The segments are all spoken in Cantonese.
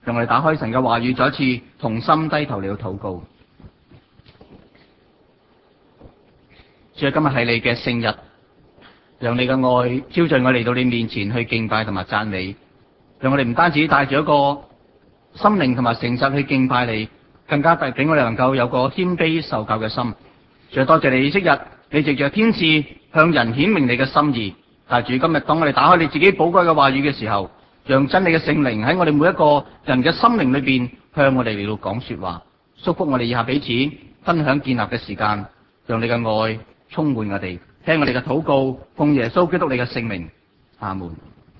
讓我哋打開神嘅話語，再一次同心低頭嚟到禱告。主啊，今日係你嘅聖日，讓你嘅愛招聚我嚟到你面前去敬拜同埋讚美，讓我哋唔單止帶住一個心靈同埋誠實去敬拜你，更加俾我哋能夠有個謙卑受教嘅心。主啊，多謝你昔日你藉着天使向人顯明你嘅心意，但係主今日當我哋打開你自己寶貴嘅話語嘅時候，讓真理嘅聖靈喺我哋每一個人嘅心靈裏邊向我哋嚟到講說話，祝福我哋以下彼此分享建立嘅時間，讓你嘅愛充滿我哋，聽我哋嘅禱告，奉耶穌基督你嘅聖名，阿門。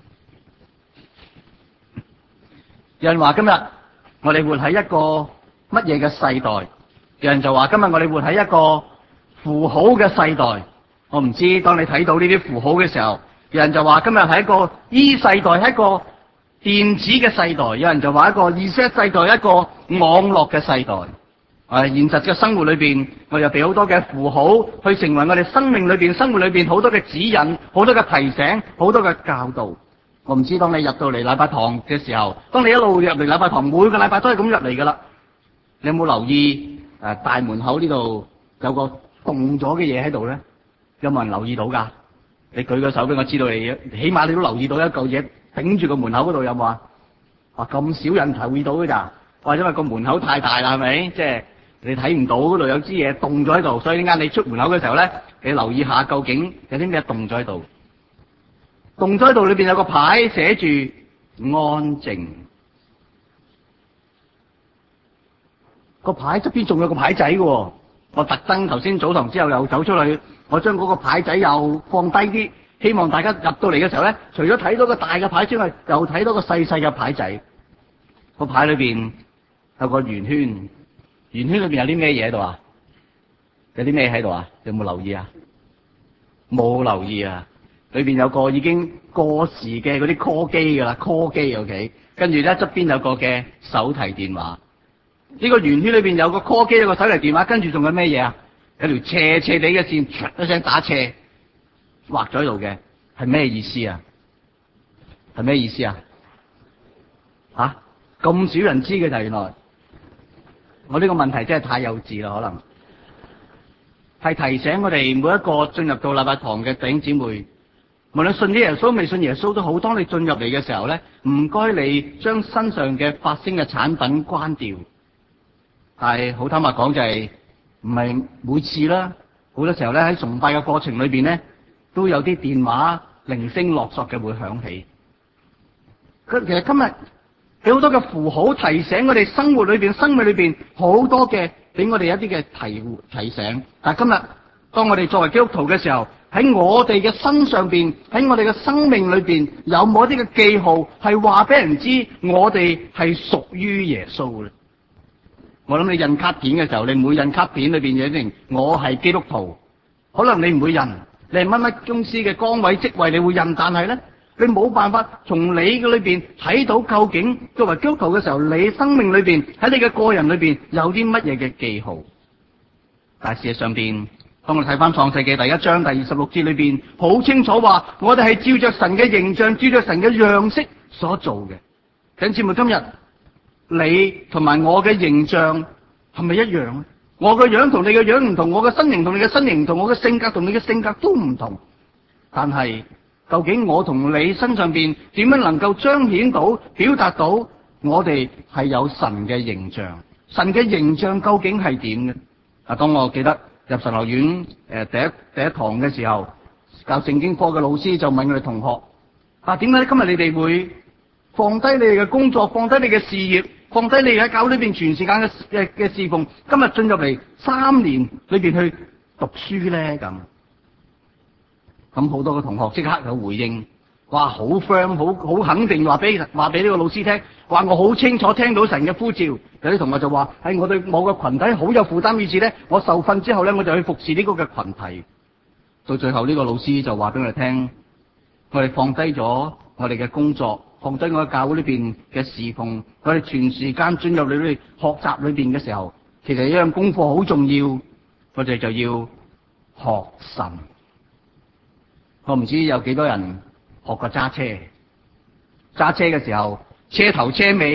有人話今日我哋活喺一個乜嘢嘅世代？有人就話今日我哋活喺一個符號嘅世代。我唔知當你睇到呢啲符號嘅時候，有人就話今日係一個 E 世代，係一個電子嘅世代，有人就話一個 Z 世代，一個網絡嘅世代。現實嘅生活裏邊，我哋又俾好多嘅符號去成為我哋生命裏邊、生活裏邊好多嘅指引、好多嘅提醒、好多嘅教導。我唔知當你入到嚟禮拜堂嘅時候，當你一路入嚟禮拜堂，每個禮拜都係咁入嚟噶啦。你有冇留意大門口呢度有個動咗嘅嘢喺度咧？有冇人留意到噶？你舉個手俾我知道你，起碼你都留意到一嚿嘢頂住個門口嗰度，有冇啊？哇，咁少人留意到噶咋？或者因為個門口太大啦，係咪？即係你睇唔到嗰度有支嘢動咗喺度，所以點解你出門口嘅時候咧，你留意下究竟有啲咩動咗喺度？動咗喺度裏邊有個牌寫住安靜，個牌側邊仲有個牌仔嘅。我特登頭先早堂之後又走出去，我將嗰個牌仔又放低啲，希望大家入到嚟嘅時候咧，除咗睇到個大嘅牌之外，又睇到個細細嘅牌仔。個牌裏邊有個圓圈，圓圈裏邊有啲咩嘢喺度啊？有啲咩喺度啊？有冇留意啊？冇留意啊！裏邊有個已經過時嘅嗰啲 call 機噶啦 ，call 機 OK， 跟住咧側邊有個嘅手提電話。呢個圓圈裏邊有個 call 機，有個手提電話，跟住仲有咩嘢啊？有條斜斜地嘅線，一聲打斜畫咗喺度嘅，係咩意思啊？係咩意思啊？吓，咁少人知嘅就原來，我呢個問題真係太幼稚啦，可能係提醒我哋每一個進入到禮拜堂嘅弟兄姊妹，無論信耶穌未信耶穌都好，當你進入嚟嘅時候咧，唔該你將身上嘅發聲嘅產品關掉。但係好坦白講，就係唔係每次啦，好多時候咧喺崇拜嘅過程裏邊咧，都有啲電話零聲落索嘅會響起。其實今日有好多嘅符號提醒我哋生活裏邊、生命裏邊好多嘅俾我哋一啲嘅提醒。但係今日當我哋作為基督徒嘅時候，喺我哋嘅身上邊，喺我哋嘅生命裏邊，有冇一啲嘅記號係話俾人知我哋係屬於耶穌咧？我諗你印卡片嘅時候，你唔會印卡片裏邊寫成我係基督徒，可能你唔會印，你係乜乜公司嘅崗位職位你會印，但係咧你冇辦法從你嘅裏邊睇到究竟作為基督徒嘅時候，你生命裏邊喺你嘅個人裏邊有啲乜嘢嘅記號。但係事實上邊，當我哋睇翻創世記第1章第26節裏邊，好清楚話我哋係照着神嘅形象、照着神嘅樣式所做嘅。弟兄姊妹，今日你同埋我嘅形象係咪一樣咧？我嘅樣同你嘅樣唔同，我嘅身形同你嘅身形唔同，我嘅性格同你嘅性格都唔同。但係究竟我同你身上邊點樣能夠彰顯到、表達到我哋係有神嘅形象？神嘅形象究竟係點嘅？當我記得入神學院第一堂嘅時候，教聖經科嘅老師就問我哋同學：點解今日你哋會放低你哋嘅工作，放低你嘅事業，放低你喺教會裏邊全時間嘅侍奉，今日進入嚟3年裏邊去讀書咧？咁好多個同學即刻有回應，哇，好 firm， 好肯定話俾呢個老師聽，話我好清楚聽到神嘅呼召。有啲同學就話：我對某個群體好有負擔，於是咧，我受訓之後咧，我就去服侍呢個嘅群體。到最後呢個老師就話俾我哋聽，我哋放低咗我哋嘅工作，放低我喺教會裏邊嘅侍奉，我哋全時間進入你哋學習裏邊嘅時候，其實一樣功課好重要，我哋就要學神。我唔知有幾多人學過揸車嘅時候，車頭車尾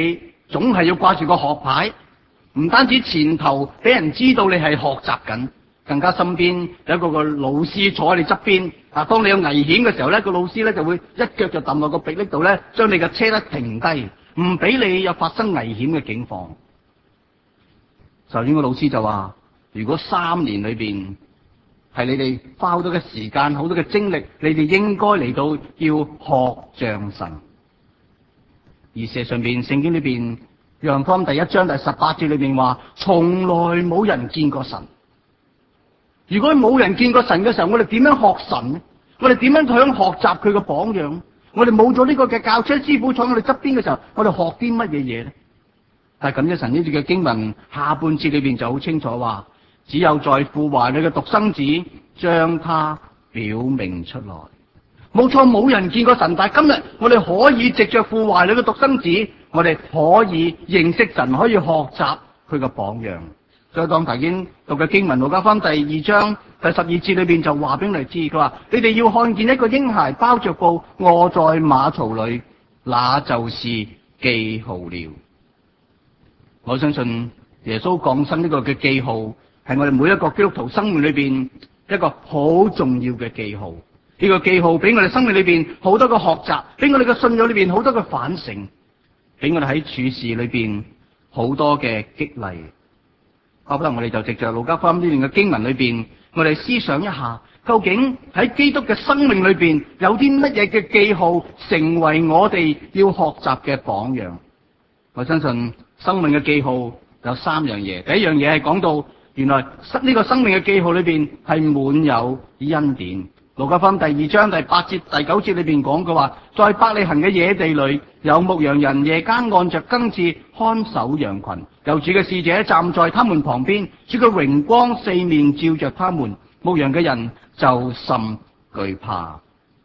總係要掛住個學牌，唔單止前頭俾人知道你係學習緊，更加身邊有一個老師坐喺你側邊。當你有危險嘅時候咧，個老師咧就會一腳就抌落個迫力度咧，將你嘅車咧停低，唔俾你有發生危險嘅境況。就呢個老師就話，如果3年裏邊係你哋花好多嘅時間、好多嘅精力，你哋應該嚟到要學像神。而事實上邊聖經裏邊約翰福音第1章第18節裏邊話，從來冇人見過神。如果冇人見過神嘅時候，我哋點樣學神呢？我哋點樣想學習佢嘅榜樣？我哋冇咗呢個嘅教車師傅坐喺我哋側邊嘅時候，我哋學啲乜嘢嘢呢？但係感謝神呢段嘅經文下半節裏邊就好清楚話，只有在父懷裏嘅獨生子將他表明出來。冇錯，冇人見過神，但係今日我哋可以藉着父懷裏嘅獨生子，我哋可以認識神，可以學習佢嘅榜樣。所以當頭先讀嘅經文路加福音第2章第12節裏邊就話俾你哋知，佢話你哋要看見一個嬰孩包着布臥在馬槽裏，那就是記號了。我相信耶穌降生呢個嘅記號係我哋每一個基督徒生命裏邊一個好重要嘅記號。呢個記號俾我哋生命裏邊好多嘅學習，俾我哋嘅信仰裏邊好多嘅反省，俾我哋喺處事裏邊好多嘅激勵。不如我哋就藉着路加福音呢段嘅經文裏邊，我哋思想一下，究竟喺基督嘅生命裏邊有啲乜嘢嘅記號，成為我哋要學習嘅榜樣。我相信生命嘅記號有3樣嘢。第一樣嘢係講到，原來呢個生命嘅記號裏邊係滿有恩典。路加福音第2章第8節第9節裏邊講嘅話，在伯利恆嘅野地裏，有牧羊人夜間按着更次看守羊群，有主嘅使者站在他們旁邊，主嘅榮光四面照着他們，牧羊嘅人就甚懼怕。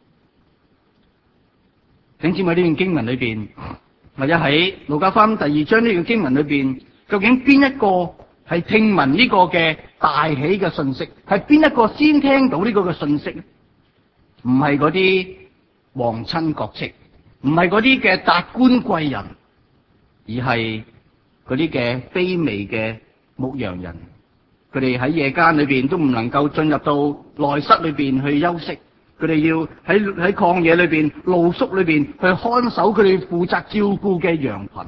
請知唔知呢段經文裏邊，或者喺路加福音第2章呢段經文裏邊，究竟邊一個係聽聞呢個嘅大喜嘅信息？係邊一個先聽到呢個嘅信息呢？唔係嗰啲皇親國戚，唔係嗰啲嘅達官貴人，而係嗰啲嘅卑微嘅牧羊人。佢哋喺夜間裏邊都唔能夠進入到內室裏邊去休息，佢哋要喺曠野裏邊露宿裏邊去看守佢哋負責照顧嘅羊群。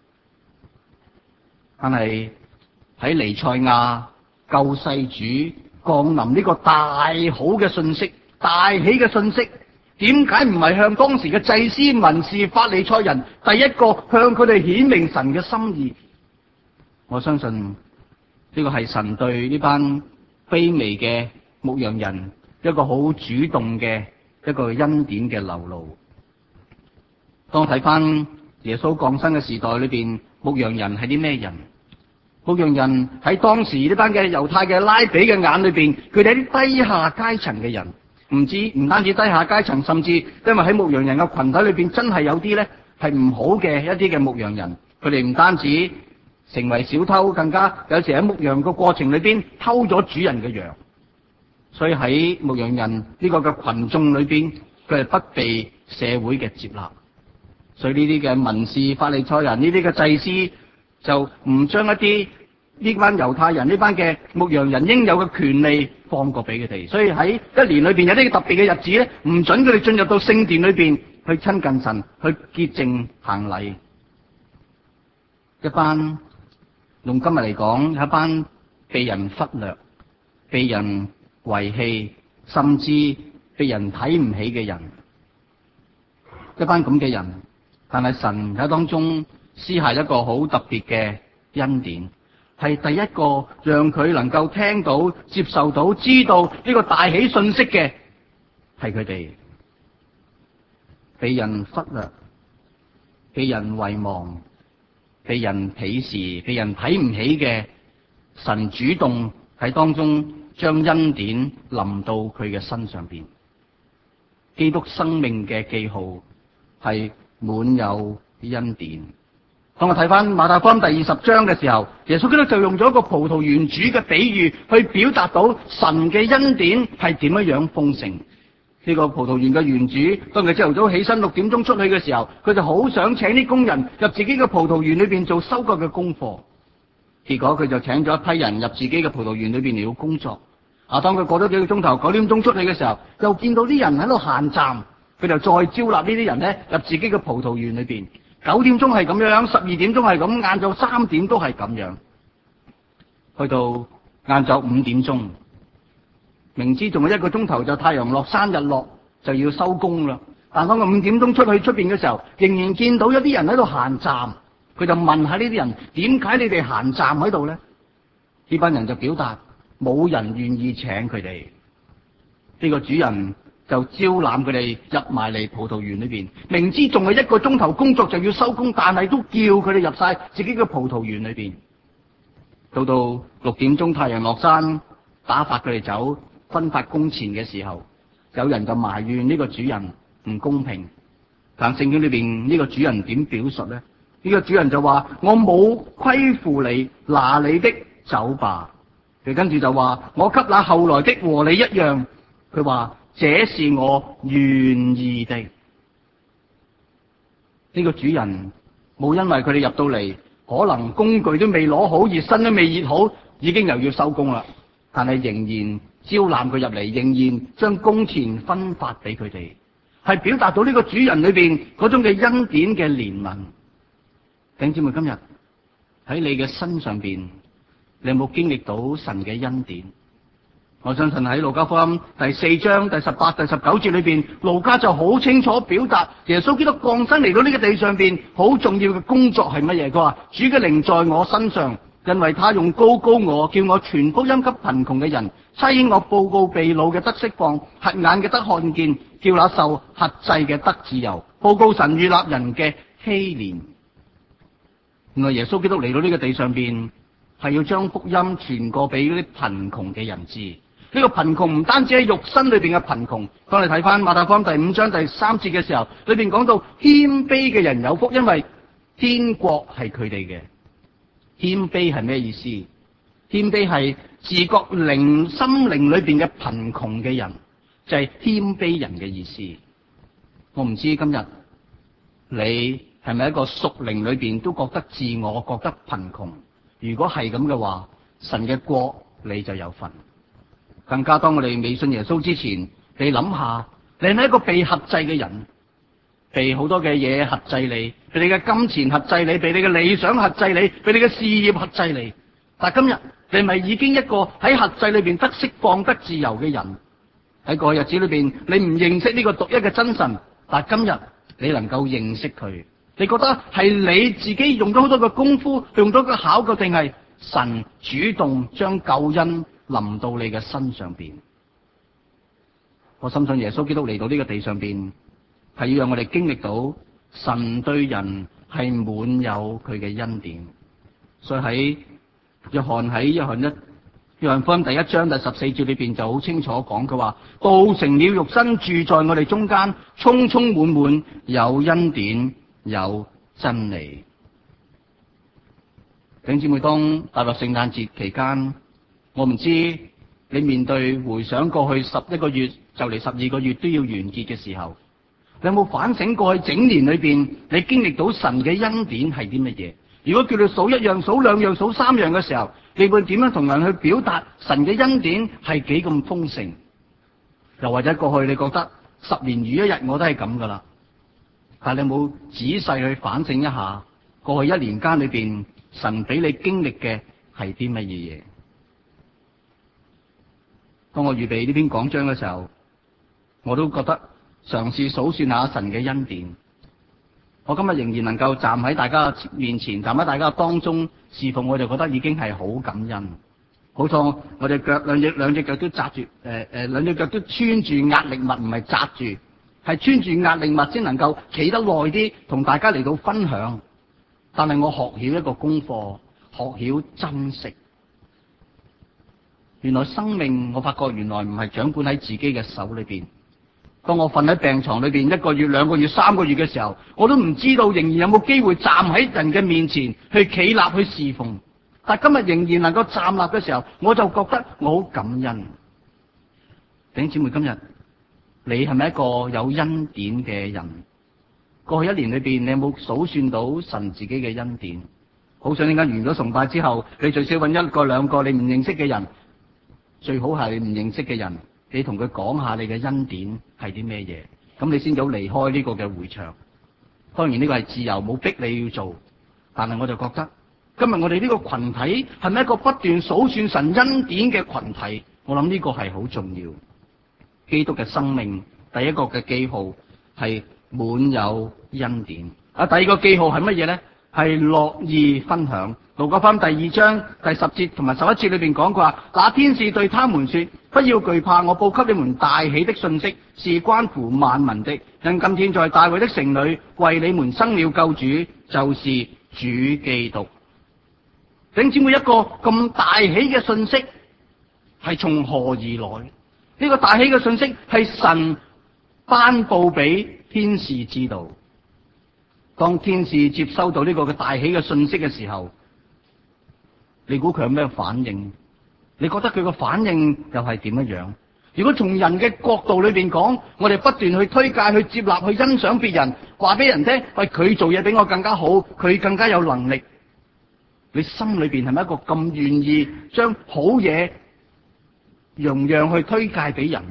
但係喺彌賽亞救世主降臨呢個大好嘅信息，大喜嘅信息，點解唔係向當時嘅祭司、文士、法利賽人第一個向佢哋顯明神嘅心意？我相信呢個係神對呢班卑微嘅牧羊人一個好主動嘅一個恩典嘅流露。當我睇翻耶穌降生嘅時代裏邊，牧羊人係啲咩人？牧羊人喺當時呢班嘅猶太嘅拉比嘅眼裏邊，佢哋係啲低下階層嘅人。唔單止低下階層，甚至因為喺牧羊人嘅群體裏邊，真係有啲咧係唔好嘅一啲嘅牧羊人。佢哋唔單止成為小偷，更加有時喺牧羊嘅過程裏邊偷咗主人嘅羊。所以喺牧羊人呢個嘅群眾裏邊，佢係不被社會嘅接納。所以呢啲嘅文士、法利賽人，呢啲嘅祭司就唔將一啲呢班猶太人呢班嘅牧羊人應有嘅權利放過俾佢哋，所以喺一年裏邊有啲特別嘅日子咧，唔准佢哋進入到聖殿裏邊去親近神，去潔淨行禮。一班用今日嚟講，一班被人忽略、被人遺棄，甚至被人睇唔起嘅人，一班咁嘅人，但係神喺當中施下一個好特別嘅恩典。係第一個讓佢能夠聽到、接受到、知道呢個大喜信息嘅，係佢哋被人忽略、被人遺忘、被人鄙視、被人睇唔起嘅。神主動喺當中將恩典臨到佢嘅身上邊。基督生命嘅記號係滿有恩典。當我睇翻馬太福音第20章嘅時候，耶穌基督就用咗一個葡萄園主嘅比喻去表達到神嘅恩典係點樣豐盛。 呢個葡萄園嘅園主，當佢朝頭早起身6點鐘出去嘅時候，佢就好想請啲工人入自己嘅葡萄園裏邊做收割嘅功課。結果佢就請咗一批人入自己嘅葡萄園裏邊嚟到工作。當佢過咗幾個鐘頭，9點鐘出去嘅時候，又見到啲人喺度閒站，佢就再招納呢啲人咧入自己嘅葡萄園裏邊。9點鐘係咁樣，12點鐘係咁，晏晝3點都係咁樣，去到晏晝5點鐘。明知仲有1個鐘頭就太陽落山日落就要收工啦，但當佢5點鐘出去出邊嘅時候，仍然見到有啲人喺度閒站，佢就問下呢啲人：點解你哋閒站喺度呢？呢班人就表達冇人願意請佢哋。呢個主人就招攬佢哋入埋嚟葡萄園裏邊，明知仲係1個鐘頭工作就要收工，但係都叫佢哋入晒自己嘅葡萄園裏邊。到6點鐘太陽落山，打發佢哋走，分發工錢嘅時候，有人就埋怨呢個主人唔公平。但聖經裏邊呢個主人點表述呢？呢個主人就話：我冇虧負你，拿你的走吧。佢跟住就話：我給那後來的和你一樣。佢話：這是我願意的。呢個主人冇因為佢哋入到嚟，可能工具都未攞好，熱身都未熱好，已經又要收工啦。但係仍然招攬佢入嚟，仍然將工錢分發俾佢哋，係表達到呢個主人裏邊嗰種嘅恩典嘅憐憫。弟兄姊妹，今日喺你嘅身上邊，你有冇經歷到神嘅恩典？我相信喺路加福音第4章第18、第19節裏邊，路加就好清楚表達耶穌基督降生嚟到呢個地上邊好重要嘅工作係乜嘢？佢話：主嘅靈在我身上，因為他用膏膏我，叫我傳福音給貧窮嘅人，差遣我報告被擄嘅得釋放，瞎眼嘅得看見，叫那受轄制嘅得自由，報告神悅納人嘅禧年。原來耶穌基督嚟到呢個地上邊，係要將福音傳過俾嗰啲貧窮嘅人知。呢個貧窮唔單止喺肉身裏邊嘅貧窮，當你睇翻馬太福音第5章第3節嘅時候，裏邊講到謙卑嘅人有福，因為天國係佢哋嘅。謙卑係咩意思？謙卑係自覺靈心靈裏邊嘅貧窮嘅人，就係謙卑人嘅意思。我唔知今日你係咪一個屬靈裏邊都覺得自我覺得貧窮？如果係咁嘅話，神嘅國你就有份。更加當我哋未信耶穌之前，你諗下，你係一個被轄制嘅人，被好多嘅嘢轄制你，被你嘅金錢轄制你，被你嘅理想轄制你，被你嘅事業轄制你。但係今日你係咪已經一個喺轄制裏邊得釋放得自由嘅人？喺過去日子裏邊，你唔認識呢個獨一嘅真神，但係今日你能夠認識佢，你覺得係你自己用咗好多嘅功夫，用咗個考究，定係神主動將救恩臨到你嘅身上邊？我深信耶穌基督嚟到呢個地上邊，係要讓我哋經歷到神對人係滿有佢嘅恩典。所以喺約翰福音第1章第14節裏邊就好清楚講，佢話道成了肉身，住在我哋中間，充充滿滿有恩典有真理。弟兄姊妹，當踏入聖誕節期間，我唔知你面對回想過去11個月就嚟12個月都要完結嘅時候，你有冇反省過去整年裏邊你經歷到神嘅恩典係啲乜嘢？如果叫你數1樣、數2樣、數3樣嘅時候，你會點樣同人去表達神嘅恩典係幾咁豐盛？又或者過去你覺得10年如一日我都係咁噶啦，但係你有冇仔細去反省一下過去1年間裏邊神俾你經歷嘅係啲乜嘢嘢？當我預備呢篇講章嘅時候，我都覺得嘗試數算下神嘅恩典。我今日仍然能夠站喺大家面前，站喺大家當中侍奉，我就覺得已經係好感恩。好彩我隻腳兩隻腳都紮住，兩隻腳都穿住壓力襪，唔係紮住，係穿住壓力襪先能夠企得耐啲，同大家嚟到分享。但係我學曉一個功課，學曉珍惜。原來生命，我發覺原來唔係掌管喺自己嘅手裏邊。當我瞓喺病床裏邊1個月、2個月、3個月嘅時候，我都唔知道仍然有冇機會站喺人嘅面前去企立去侍奉。但今日仍然能夠站立嘅時候，我就覺得我好感恩。弟兄姊妹，今日你係咪一個有恩典嘅人？過去一年裏邊，你有冇數算到神自己嘅恩典？好想陣間完咗崇拜之後，你最少揾一個兩個你唔認識嘅人，最好係你唔認識嘅人，你同佢講下你嘅恩典係啲咩嘢，咁你先早離開呢個嘅會場。當然呢個係自由，冇逼你要做，但係我就覺得今日我哋呢個群體係咪一個不斷數算神恩典嘅群體？我諗呢個係好重要。基督嘅生命第一個嘅記號係滿有恩典。第二個記號係乜嘢呢？係樂意分享。路加福音第2章第10節同埋11節裏邊講過話，那天使對他們說：不要懼怕，我報給你們大喜的信息，是關乎萬民的。因今天在大衛的城裏為你們生了救主，就是主基督。弟兄姊妹，一個咁大喜嘅信息係從何而來？呢個大喜嘅信息係神頒布俾天使知道。當天使接收到呢個嘅大喜嘅信息嘅時候，你估佢有咩反應？你覺得佢個反應又係點樣？如果從人嘅角度裏邊講，我哋不斷去推介、去接納、去欣賞別人，話俾人聽，喂，佢做嘢比我更加好，佢更加有能力。你心裏邊係咪一個咁願意將好嘢樣樣去推介俾人？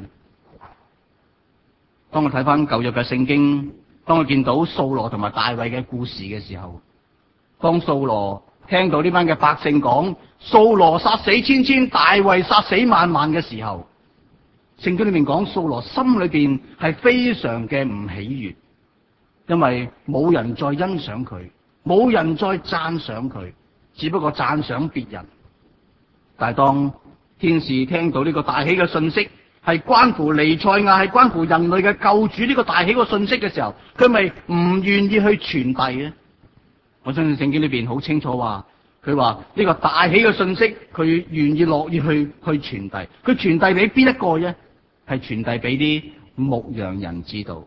當我睇翻舊約嘅聖經，當我見到掃羅同埋大衛嘅故事嘅時候，當掃羅聽到呢班嘅百姓講掃羅殺死千千，大衛殺死萬萬嘅時候，聖經裏面講掃羅心裏邊係非常嘅唔喜悅，因為冇人再欣賞佢，冇人再讚賞佢，只不過讚賞別人。但係當天使聽到呢個大喜嘅信息，係關乎彌賽亞，係關乎人類嘅救主呢個大喜嘅信息嘅時候，佢咪唔願意去傳遞咧？我相信聖經裏邊好清楚話，佢話呢個大喜嘅信息，佢願意樂意去傳遞。佢傳遞俾邊一個啫？係傳遞俾啲牧羊人知道。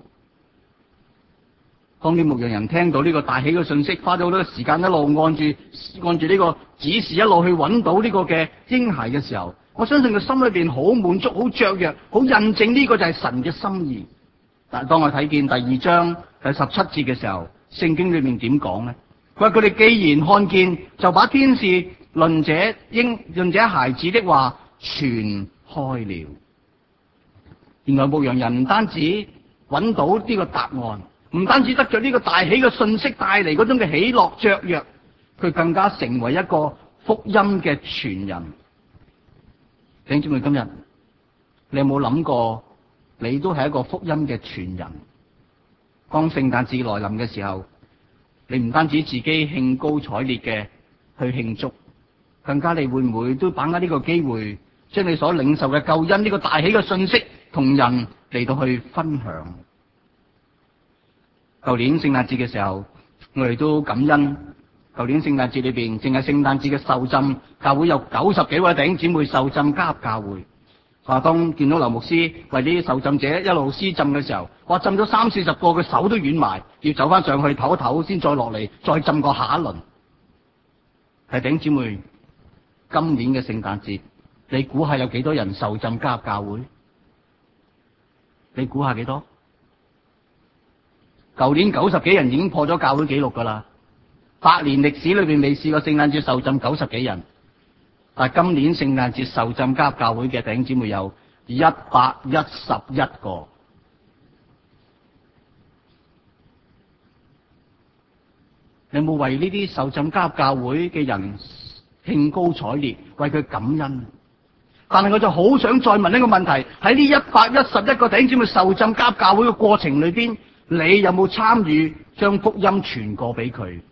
當啲牧羊人聽到呢個大喜嘅信息，花咗好多時間一路按住呢個指示一路去揾到呢個嘅嬰孩嘅時候，我相信佢心裏邊好滿足、好雀躍、好印證呢個就係神嘅心意。但係當我睇見第2章第17節嘅時候，聖經裏面點講呢？佢話佢哋既然看見，就把天使論這孩子的話傳開了。原來牧羊人唔單止揾到呢個答案，唔單止得着呢個大喜嘅信息帶嚟嗰種嘅喜樂雀躍，佢更加成為一個福音嘅傳人。弟兄姊妹，今日你有冇諗過，你都係一個福音嘅傳人？當聖誕節來臨嘅時候，你唔單止自己興高采烈嘅去慶祝，更加你會唔會都把握呢個機會，將你所領受嘅救恩呢個大喜嘅信息同人嚟到去分享？舊年聖誕節嘅時候，我哋都感恩。舊年聖誕節裏邊，淨係聖誕節嘅受浸，教會有90幾位弟兄姊妹受浸加入教會。當見到劉牧師為啲受浸者一路施浸嘅時候，浸咗30-40個，佢手都軟埋，要走翻上去唞一唞，先再落嚟再浸過下一輪。弟兄姊妹，今年嘅聖誕節，你估下有幾多人受浸加入教會？你估下幾多？舊年90幾人已經破咗教會紀錄噶啦，100年歷史裏邊未試過聖誕節受浸90幾人。但係今年聖誕節受浸加入教會嘅弟兄姊妹有111個。你有冇為呢啲受浸加入教會嘅人興高采烈，為佢感恩？但係我就好想再問一個問題：喺呢111個弟兄姊妹受浸加入教會嘅過程裏邊，你有冇參與將福音傳過俾佢？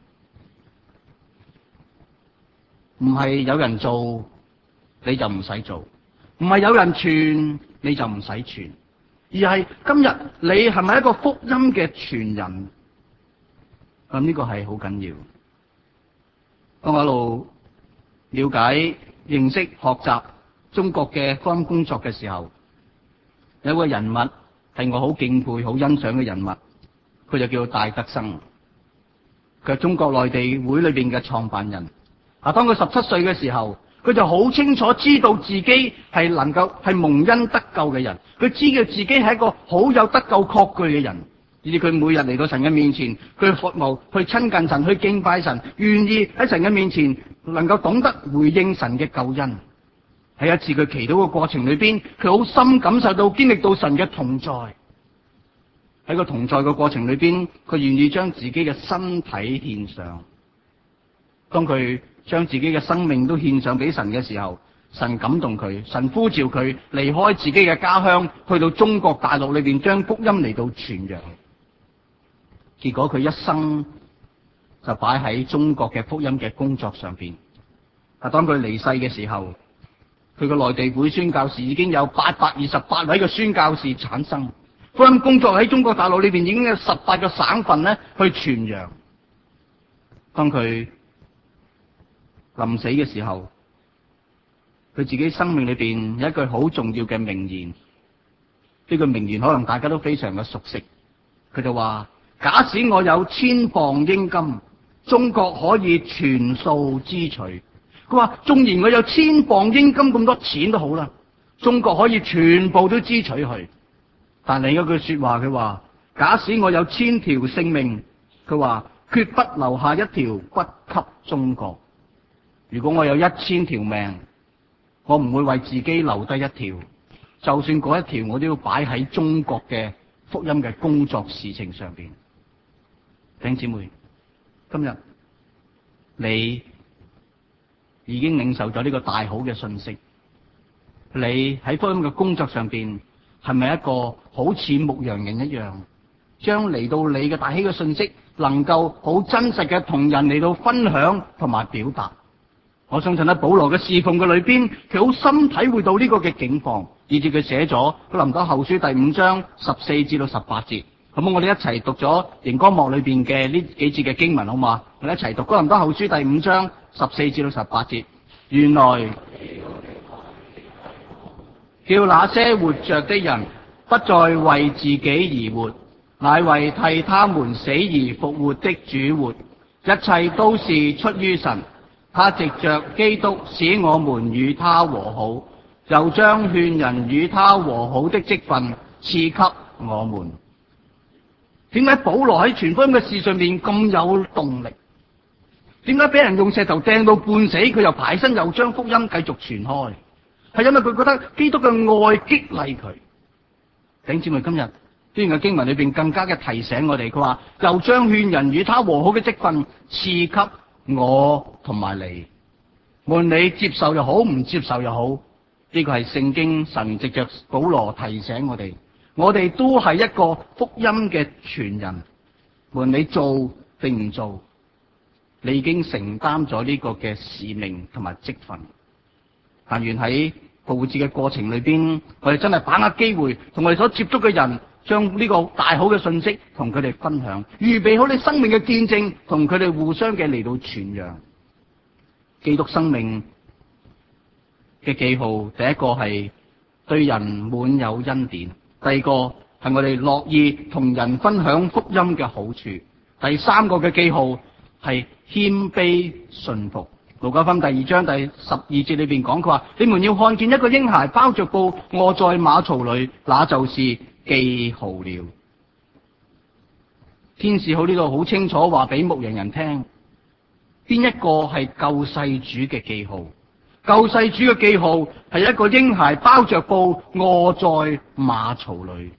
唔係有人做你就唔使做，唔係有人傳你就唔使傳，而係今日你係咪一個福音嘅傳人？咁呢個係好緊要。當我一路了解、認識、學習中國嘅福音工作嘅時候，有個人物係我好敬佩、好欣賞嘅人物，佢就叫戴德生，佢係中國內地會裏邊嘅創辦人。當佢17歲嘅時候，佢佢就好清楚知道自己係能夠係蒙恩得救嘅人，佢知道自己係一個好有得救確據嘅人，以至佢每日嚟到神嘅面前，佢服務、去親近神、去敬拜神，願意喺神嘅面前能夠懂得回應神嘅救恩。喺一次佢祈禱嘅過程裏邊，佢好深感受到經歷到神嘅同在。喺個同在嘅過程裏邊，佢願意將自己嘅身體獻上。當佢將自己嘅生命都獻上俾神嘅時候，神感動佢，神呼召佢離開自己嘅家鄉，去到中國大陸裏邊將福音嚟到傳揚。結果佢一生就擺喺中國嘅福音嘅工作上邊。但當佢離世嘅時候，佢個內地會宣教士已經有828位嘅宣教士產生，福音工作喺中國大陸裏邊已經有18個省份咧去傳揚。當佢臨死嘅時候，佢自己生命裏邊有一句好重要嘅名言，呢句名言可能大家都非常嘅熟悉。佢就話：假使我有1000磅英金，中國可以全數支取。佢話縱然我有1000磅英金咁多錢都好啦，中國可以全部都支取去。但另一句說話，佢話：假使我有1000條性命，佢話決不留下一條不給中國。如果我有1000條命，我唔會為自己留低一條，就算嗰一條我都要擺喺中國嘅福音嘅工作事情上邊。弟兄姊妹，今日你已經領受咗呢個大好嘅信息，你喺福音嘅工作上邊係咪一個好似牧羊人一樣，將嚟到你嘅大喜嘅信息能夠好真實嘅同人嚟到分享同埋表達？我相信喺保羅嘅侍奉嘅裏邊，佢好深體會到呢個嘅境況，以至佢寫咗哥林多後書第5章14至到18節。咁我哋一齊讀咗熒光幕裏邊嘅呢幾節嘅經文，好嘛？我哋一齊讀哥林多後書第5章14至到18節。原來叫那些活着的人不再為自己而活，乃為替他們死而復活的主活。一切都是出於神，他藉着基督使我們與他和好，又將勸人與他和好的職分賜給我們。點解保羅喺傳福音嘅事上面咁有動力？點解俾人用石頭掟到半死，佢又排身又將福音繼續傳開？係因為佢覺得基督嘅愛激勵佢。弟兄姊妹，今日呢段嘅經文裏邊更加嘅提醒我哋，佢話又將勸人與他和好嘅職分賜給我同埋你。無論你接受又好，唔接受又好，呢個係聖經神藉着保羅提醒我哋。我哋都係一個福音嘅傳人，無論你做定唔做，你已經承擔咗呢個嘅使命同埋職分。但願喺復活節嘅過程裏邊，我哋真係把握機會，同我哋所接觸嘅人，將呢個大好嘅信息同佢哋分享，預備好你生命嘅見證，同佢哋互相嘅嚟到傳揚基督生命嘅記號。第一個係對人滿有恩典。第二個係我哋樂意同人分享福音嘅好處。第三個嘅記號係謙卑順服。路加福音第2章第12節裏邊講，佢話：你們要看見一個嬰孩包着布臥在馬槽裏，那就是記號了。天使好呢度好清楚話俾牧羊人聽，邊一個係救世主嘅記號？救世主嘅記號係一個嬰孩包着布臥在馬槽裏。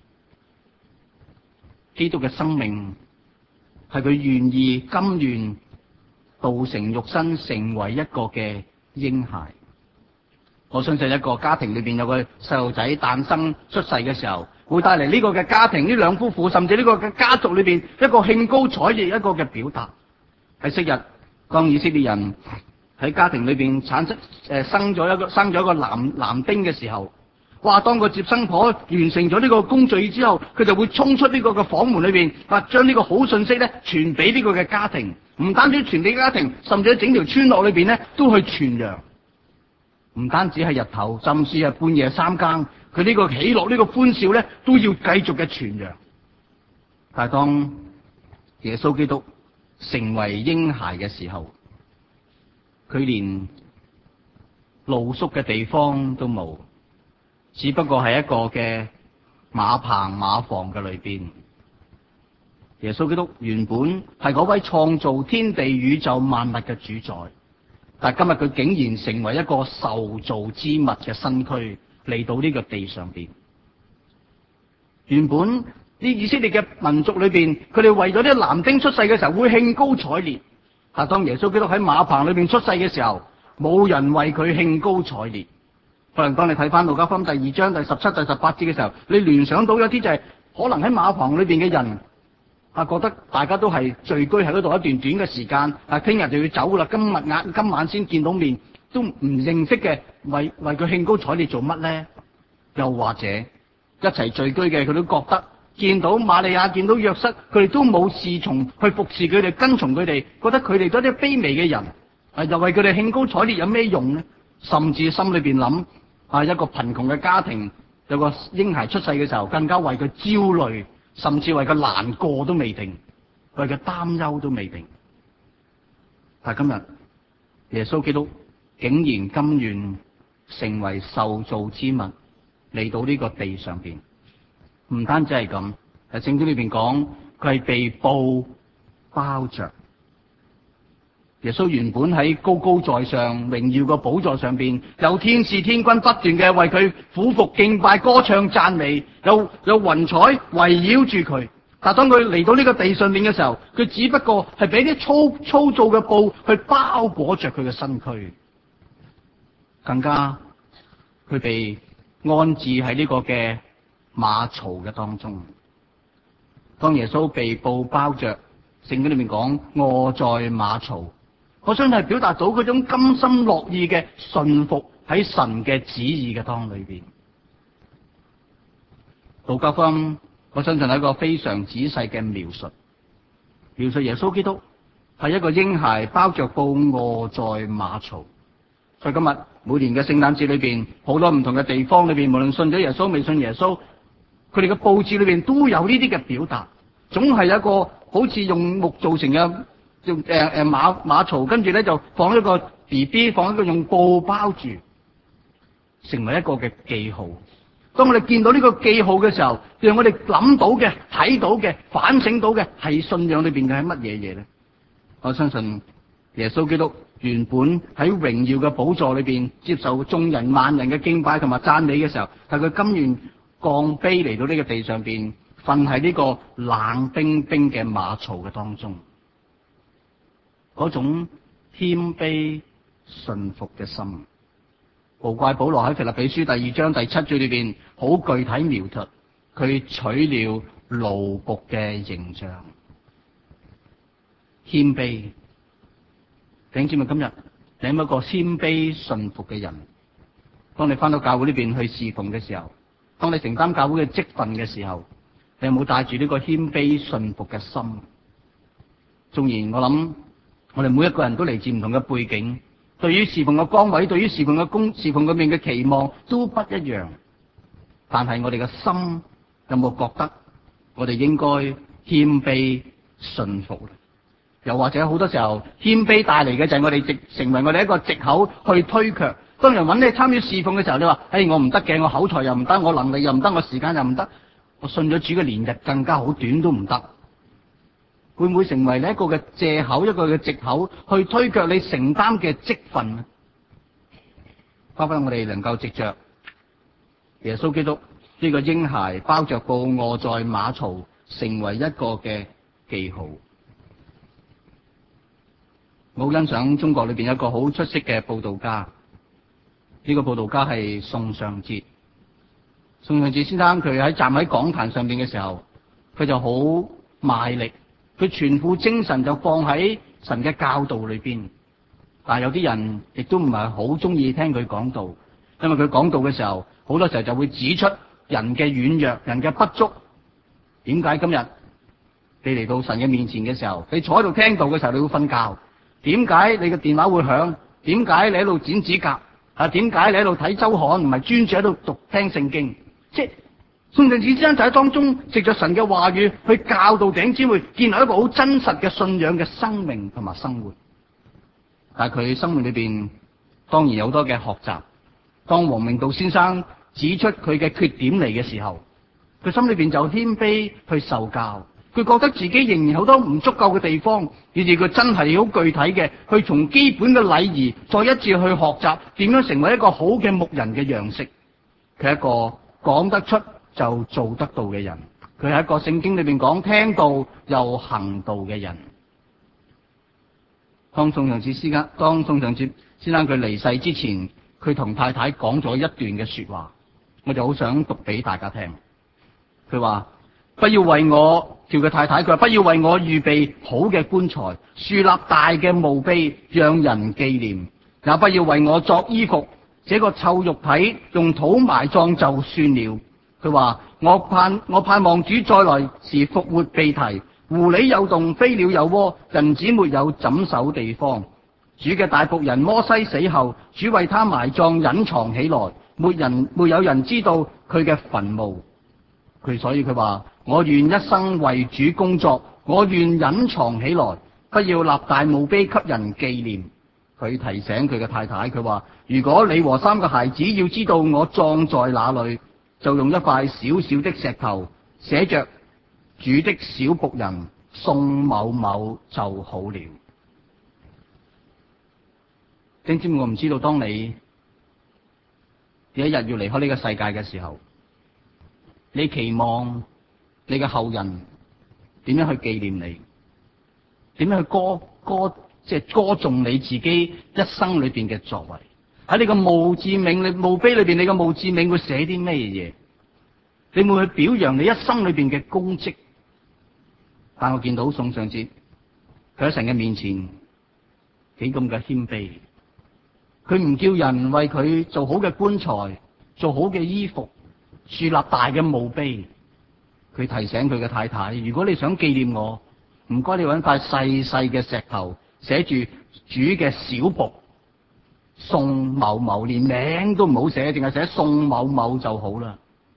基督嘅生命係佢願意甘願道成肉身，成為一個嘅嬰孩。我相信一個家庭裏邊有個細路仔誕生出世嘅時候，會帶嚟呢個嘅家庭呢兩夫婦，甚至呢個嘅家族裏邊一個興高采烈一個嘅表達。喺昔日，當以色列人喺家庭裏邊產生生咗一個男丁嘅時候，哇！當個接生婆完成咗呢個工序之後，佢就會衝出呢個嘅房門裏邊，將呢個好信息咧傳俾呢個嘅家庭。唔單止傳俾家庭，甚至喺整條村落裏邊咧都去傳揚。唔單止係日頭，甚至係半夜三更，佢呢個喜樂呢個歡笑咧都要繼續嘅傳揚。但係當耶穌基督成為嬰孩嘅時候，佢連露宿嘅地方都冇，只不過係一個嘅馬棚馬房嘅裏邊。耶穌基督原本係嗰位創造天地宇宙萬物嘅主宰，但今日佢竟然成為一個受造之物嘅身軀嚟到呢個地上邊。原本呢以色列嘅民族裏邊，佢哋為咗啲男丁出世嘅時候會興高采烈，但當耶穌基督喺馬棚裏邊出世嘅時候，冇人為佢興高采烈。可能當你睇翻路加福音第2章第17、第18節嘅時候，你聯想到有啲就係可能喺馬棚裏邊嘅人覺得大家都係聚居喺嗰度一段短嘅時間，聽日就要走啦，今晚先見到面，都唔認識嘅，為佢興高采烈做乜咧？又或者一齊聚居嘅，佢都覺得見到瑪利亞見到約瑟，佢哋都冇侍從去服侍佢哋，跟從佢哋，覺得佢哋都係啲卑微嘅人，又為佢哋興高采烈有咩用呢？甚至心裏邊諗一個貧窮嘅家庭有個嬰孩出世嘅時候，更加為佢焦慮，甚至為佢難過都未定，為佢擔憂都未定。但今日耶穌基督竟然甘願成為受造之物嚟到呢個地上邊，唔單止係咁，喺聖經裏邊講佢係被布包着。耶穌原本喺高高在上榮耀嘅寶座上邊，有天使天軍不斷嘅為佢俯伏敬拜、歌唱讚美，有雲彩圍繞住佢。但當佢嚟到呢個地上面嘅時候，佢只不過係俾啲粗糙嘅布去包裹着佢嘅身軀，更加佢被安置喺呢個嘅馬槽嘅當中。當耶穌被布包着，聖經裏面講臥在馬槽，我相信係表達到嗰種甘心樂意嘅順服喺神嘅旨意嘅當裏邊。路加福音我相信係一個非常仔細嘅描述耶穌基督係一個嬰孩包着布臥在馬槽。所以今日每年嘅聖誕節裏邊，好多唔同嘅地方裏邊，無論信咗耶穌未信耶穌，佢哋嘅佈置裏邊都有呢啲嘅表達，總係有一個好似用木做成嘅馬槽，跟住咧就放一個 BB， 放一個用布包住，成為一個嘅記號。當我哋見到呢個記號嘅時候，讓我哋諗到嘅、睇到嘅、反省到嘅係信仰裏邊嘅係乜嘢嘢咧？我相信耶穌基督原本喺榮耀嘅寶座裏邊接受眾人萬人嘅敬拜同埋讚美嘅時候，但佢甘願降卑嚟到呢個地上邊，瞓喺呢個冷冰冰嘅馬槽嘅當中，嗰種謙卑順服嘅心。無怪保羅喺腓立比書第2章第7節裏邊好具體描述，佢取了奴僕嘅形象，謙卑。弟兄姊妹，今日你係一個謙卑順服嘅人。當你翻到教會呢邊去侍奉嘅時候，當你承擔教會嘅職分嘅時候，你有冇帶住呢個謙卑順服嘅心？縱然我諗我哋每一個人都嚟自唔同嘅背景，對於侍奉嘅崗位，對於侍奉嘅侍奉嗰邊嘅期望都不一樣，但係我哋嘅心有冇覺得我哋應該謙卑順服咧？又或者好多時候謙卑帶嚟嘅就係我哋成為我哋一個藉口去推卻。當人揾你參與侍奉嘅時候，你話：我唔得嘅，我口才又唔得，我能力又唔得，我時間又唔得，我信咗主嘅年日更加好短都唔得。會唔會成為你一個嘅借口，一個嘅藉口去推卻你承擔嘅職分呢？包括我哋能夠藉着耶穌基督呢個嬰孩包着布臥在馬槽，成為一個嘅記號。我好欣賞中國裏邊有一個好出色嘅佈道家，呢個佈道家係宋尚節。宋尚節先生佢喺站喺講壇上邊嘅時候，佢就好賣力，佢全副精神就放喺神嘅教導裏邊。但係有啲人亦都唔係好中意聽佢講道，因為佢講道嘅時候，好多時候就會指出人嘅軟弱、人嘅不足。點解今日你嚟到神嘅面前嘅時候，你坐喺度聽道嘅時候，你會瞓覺？點解你嘅電話會響？點解你喺度剪指甲？點解你喺度睇周刊？唔係專注喺度讀聽聖經？即係宋尚節先生就喺當中藉着神嘅話語去教導弟兄姊妹，建立一個好真實嘅信仰嘅生命同埋生活。但係佢生命裏邊當然有好多嘅學習。當王明道先生指出佢嘅缺點嚟嘅時候，佢心裏邊就謙卑去受教。佢覺得自己仍然好多唔足夠嘅地方，以至佢真係好具體嘅去從基本嘅禮儀再一次去學習點樣成為一個好嘅牧人嘅樣式。佢係一個講得出就做得到嘅人，佢係一個聖經裏邊講聽道又行道嘅人。當宋尚節先生佢離世之前，佢同太太講咗一段嘅說話，我就好想讀俾大家聽。佢話：不要為我叫佢太太，佢話不要為我預備好嘅棺材，樹立大嘅墓碑，讓人紀念；也不要為我作衣服，這個臭肉體用土埋葬就算了。佢話：我盼望主再來時復活被提，狐狸有洞，飛鳥有窩，人子沒有枕首地方。主嘅大僕人摩西死後，主為他埋葬隱藏起來，沒有人知道佢嘅墳墓。所以佢話：我願一生為主工作，我願隱藏起來，不要立大墓碑給人紀念。佢提醒佢嘅太太，佢話：如果你和3個孩子要知道我葬在哪裏，就用一塊小小的石頭寫着主的小僕人宋某某就好了。弟兄姊妹，我唔知道當你有一日要離開呢個世界嘅時候，你期望你嘅後人點樣去紀念你？點樣去歌頌你自己一生裏邊嘅作為？喺你個墓碑裏邊，你個墓誌銘會寫啲咩嘢？你會去表揚你一生裏邊嘅功績？但我見到宋尚節，佢喺神嘅面前幾咁嘅謙卑，佢唔叫人為佢做好嘅棺材、做好嘅衣服、樹立大嘅墓碑。佢提醒佢嘅太太：如果你想紀念我，唔該你揾塊細細嘅石頭，寫住主嘅小僕宋某某，連名都唔好寫，淨係寫宋某某就好啦。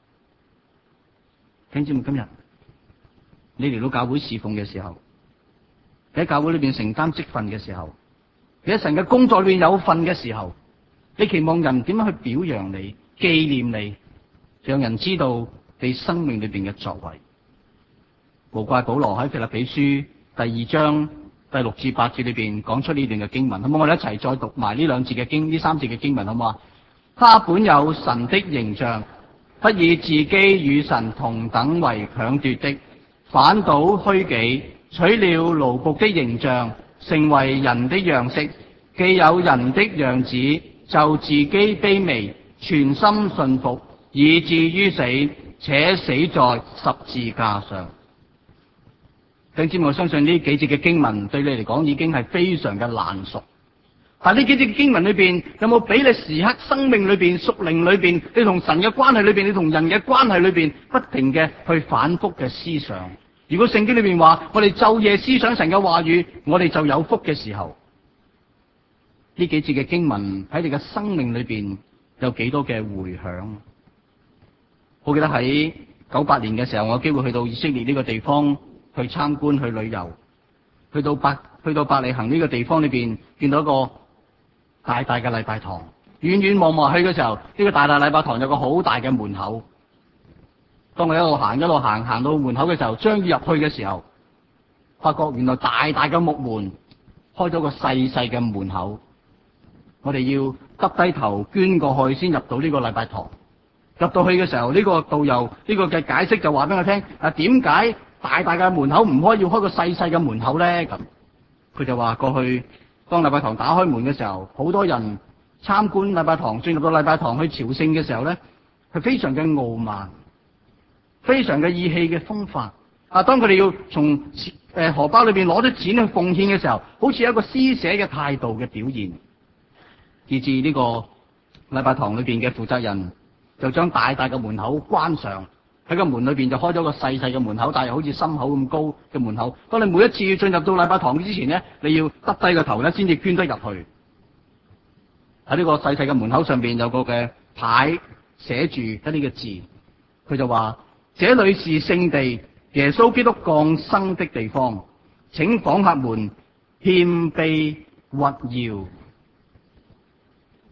聽知唔？今日你嚟到教會侍奉嘅時候，你喺教會裏邊承擔職分嘅時候，你喺神嘅工作裏邊有份嘅時候，你期望人點樣去表揚你、紀念你，讓人知道你生命裏邊嘅作為？無怪保羅喺腓立比書第2章第6至8節裏邊講出呢段嘅經文，好唔好？我哋一齊再讀埋呢3節嘅經文，好唔好？他本有神的形象，不以自己與神同等為強奪的，反倒虛己，取了奴僕的形象，成為人的樣式。既有人的樣子，就自己卑微，全心順服，以至於死，且死在十字架上。弟兄姊妹，我相信呢幾節嘅經文對你嚟講已經係非常嘅爛熟。但呢幾節嘅經文裏邊，有冇俾你時刻生命裏邊、屬靈裏邊，你同神嘅關係裏邊，你同人嘅關係裏邊，不停嘅去反覆嘅思想？如果聖經裏邊話我哋晝夜思想神嘅話語，我哋就有福嘅時候，呢幾節嘅經文喺你嘅生命裏邊有幾多嘅回響？我記得喺98年嘅時候，我有機會去到以色列呢個地方去參觀、去旅遊，去到伯利恆呢個地方裏邊，見到一個大大嘅禮拜堂。遠遠望望去嘅時候，呢個大大禮拜堂有個好大嘅門口。當我一路行行到門口嘅時候，將要入去嘅時候，發覺原來大大嘅木門開咗個細細嘅門口。我哋要耷低頭捐過去先入到呢個禮拜堂。入到去嘅時候，呢個導遊呢個嘅解釋就話俾我聽：點解大大嘅門口唔開，要開個細細嘅門口咧？咁佢就話過去當禮拜堂打開門嘅時候，好多人參觀禮拜堂，進入到禮拜堂去朝聖嘅時候咧，係非常嘅傲慢，非常嘅意氣嘅風發。當佢哋要從荷包裏邊攞咗錢去奉獻嘅時候，好似一個施捨嘅態度嘅表現，以至呢個禮拜堂裏邊嘅負責人就將大大嘅門口關上，喺個門裏邊就開咗個細細嘅門口，但係好似心口咁高嘅門口。當你每一次進入到禮拜堂之前咧，你要耷低個頭咧，先至捐得入去。喺呢個細細嘅門口上邊有個嘅牌寫住一啲嘅字，佢就話：這裏是聖地，耶穌基督降生的地方，請訪客們謙卑屈腰。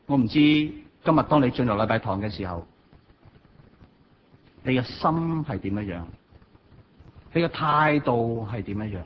我唔知今日當你進入禮拜堂嘅時候，你嘅心係點樣？你嘅態度係點樣？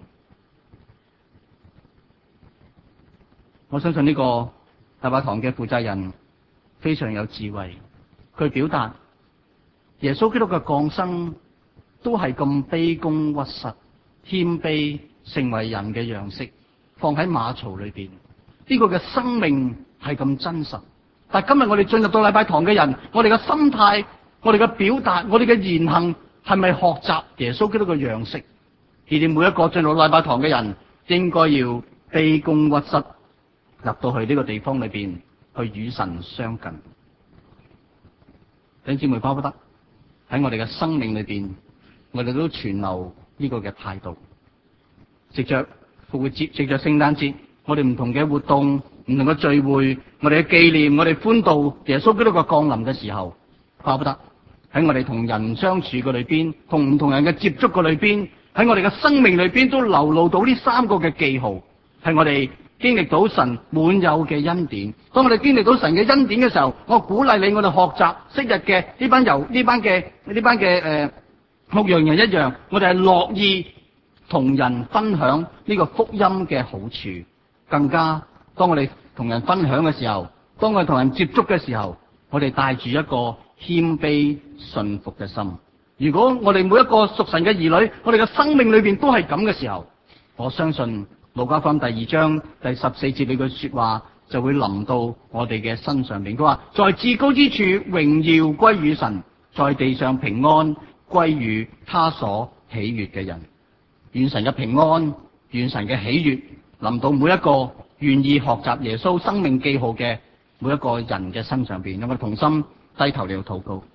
我相信呢個禮拜堂嘅負責人非常有智慧，佢表達耶穌基督嘅降生都係咁卑躬屈膝、謙卑，成為人嘅樣式，放喺馬槽裏邊。呢個嘅生命係咁真實。但係今日我哋進入到禮拜堂嘅人，我哋嘅心態、我哋嘅表達、我哋嘅言行，係咪學習耶穌基督嘅樣式？而哋每一個進入禮拜堂嘅人，應該要卑躬屈膝，入到去呢個地方裏邊，去與神相近。弟兄姊妹，巴不得喺我哋嘅生命裏邊，我哋都存留呢個嘅態度。藉着復活節，藉着聖誕節，我哋唔同嘅活動、唔同嘅聚會，我哋嘅紀念，我哋歡度耶穌基督嘅降臨嘅時候，巴不得喺我哋同人相處嘅裏邊，同唔同人嘅接觸嘅裏邊，喺我哋嘅生命裏邊都流露到呢三個嘅記號，係我哋經歷到神滿有嘅恩典。當我哋經歷到神嘅恩典嘅時候，我鼓勵你，我哋學習昔日嘅呢班嘅牧羊人一樣，我哋係樂意同人分享呢個福音嘅好處。更加當我哋同人分享嘅時候，當我哋同人接觸嘅時候，我哋帶住一個謙卑順服嘅心。如果我哋每一個屬神嘅兒女，我哋嘅生命裏邊都係咁嘅時候，我相信路加福音第2章第14節呢句說話就會臨到我哋嘅身上邊。佢話：在至高之處榮耀歸於神，在地上平安歸於他所喜悅嘅人。願神嘅平安，願神嘅喜悅臨到每一個願意學習耶穌生命記號嘅每一個人嘅身上邊。讓我哋同心低頭嚟禱告。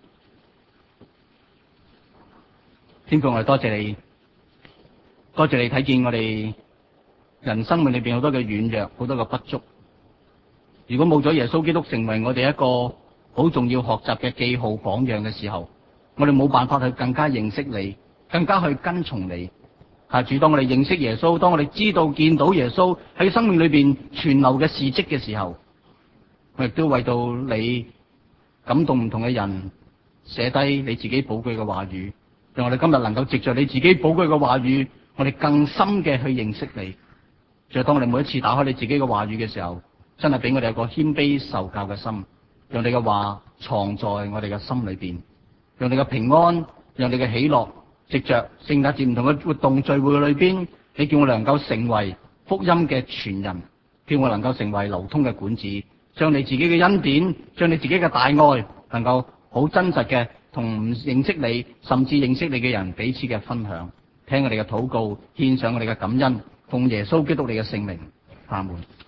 天父，我哋多謝你，多謝你睇見我哋人生命裏邊好多嘅軟弱，好多嘅不足。如果冇咗耶穌基督成為我哋一個好重要學習嘅記號榜樣嘅時候，我哋冇辦法去更加認識你，更加去跟從你。但主，當我哋認識耶穌，當我哋知道見到耶穌喺生命裏邊存留嘅事蹟嘅時候，我亦都為到你感動唔同嘅人，寫低你自己寶貴嘅話語，讓我哋今日能夠藉着你自己寶貴嘅話語，我哋更深嘅去認識你。就當我哋每一次打開你自己嘅話語嘅時候，真係俾我哋有個謙卑受教嘅心，讓你嘅話藏在我哋嘅心裏邊，讓你嘅平安，讓你嘅喜樂，藉着聖誕節唔同嘅活動聚會裏邊，你叫我哋能夠成為福音嘅傳人，叫我能夠成為流通嘅管子，將你自己嘅恩典，將你自己嘅大愛，能夠好真實嘅同唔認識你甚至認識你嘅人彼此嘅分享。聽我哋嘅禱告，獻上我哋嘅感恩，奉耶穌基督你嘅聖名，阿門。